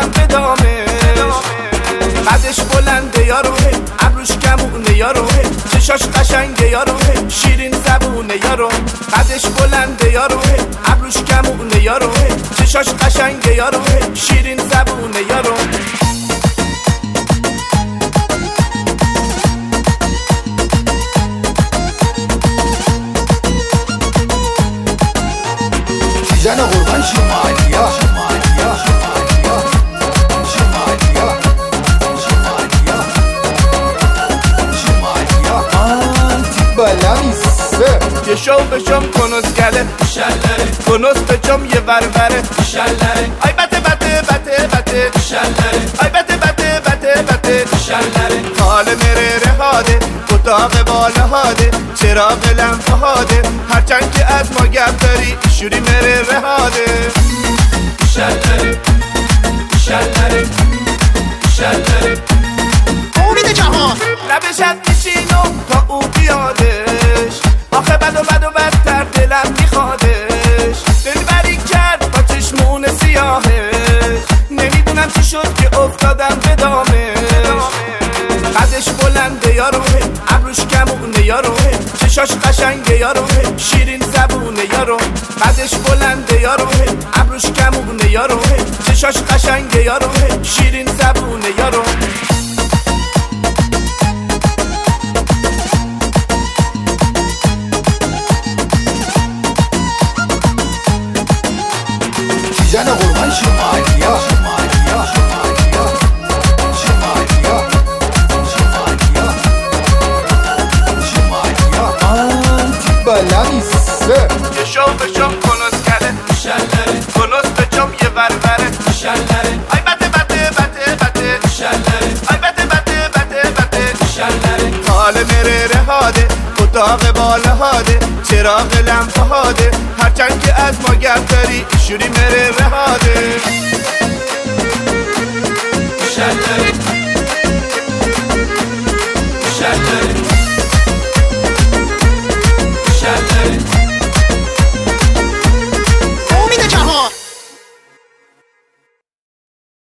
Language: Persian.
افتادم به دامش. قدش بلنده یارو، ابروش کمونه یارو، چشاش قشنگه یارو، شیرین زبونه یارو. قدش بلنده یارو، ابروش کمونه یارو، چشاش قشنگه یارو، شیرین زبونه یارو. جان قربان شمالیا شمالیا شمالیا شمالیا شمالیا شمالیا آنتی بلامیسه یه شو بشم کنوزگله شلره کنوز بچم یه وربره شلره آی بته بته بته بته شلره آی بته بته بته بته شلره حال میره رهاده اتاق بالا هاده چراغ لمپه هاده هرچند که از ما گپ داری شوری میره رهاده. شلره شلره شلره امید جهان لبش از میشینو تا او بیادش، آخه بد و بد و بدتر دلم میخوادش. دل بری کرد با چشمون سیاهش، نمیدونم چی شد که افتادم به دامش. قدش بلنده یارو، ابروش کمونه یارو، چشاش قشنگه یارو، شیرین زبونه یارو. قدش بلنده یارو، ابروش کمونه یارو، چشاش قشنگه یارو، شیرین زبونه یارو. جان قربان شمالیا شمالیا شمالیا شمالیا شمالیا شمالیا آنتی بلامیسه یه شو بشم کنوزگله شلره کنوز بچم یه وربره شلره آی بته بته بته بته شلره آی بته بته بته بته شلره حال میره رهاده اتاق بالا هاده چراغ لمپه هاده هرچند که از ما گپ داری شوری میره رهاده.